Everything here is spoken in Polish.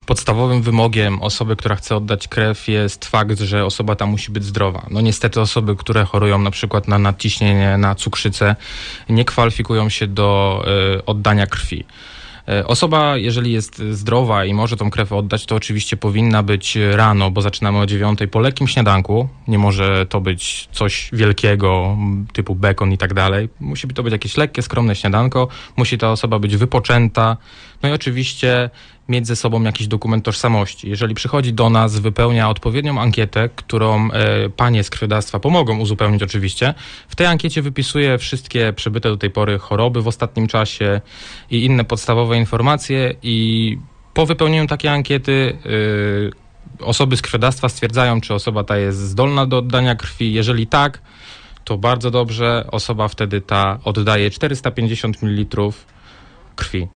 Podstawowym wymogiem osoby, która chce oddać krew, jest fakt, że osoba ta musi być zdrowa. No niestety osoby, które chorują na przykład na nadciśnienie, na cukrzycę, nie kwalifikują się do oddania krwi. Osoba, jeżeli jest zdrowa i może tą krew oddać, to oczywiście powinna być rano, bo zaczynamy o 9:00 po lekkim śniadanku. Nie może to być coś wielkiego, typu bekon i tak dalej. Musi to być jakieś lekkie, skromne śniadanko. Musi ta osoba być wypoczęta. No i oczywiście mieć ze sobą jakiś dokument tożsamości. Jeżeli przychodzi do nas, wypełnia odpowiednią ankietę, którą panie z krwiodawstwa pomogą uzupełnić oczywiście. W tej ankiecie wypisuje wszystkie przebyte do tej pory choroby w ostatnim czasie i inne podstawowe informacje i po wypełnieniu takiej ankiety osoby z krwiodawstwa stwierdzają, czy osoba ta jest zdolna do oddania krwi. Jeżeli tak, to bardzo dobrze. Osoba wtedy ta oddaje 450 ml krwi.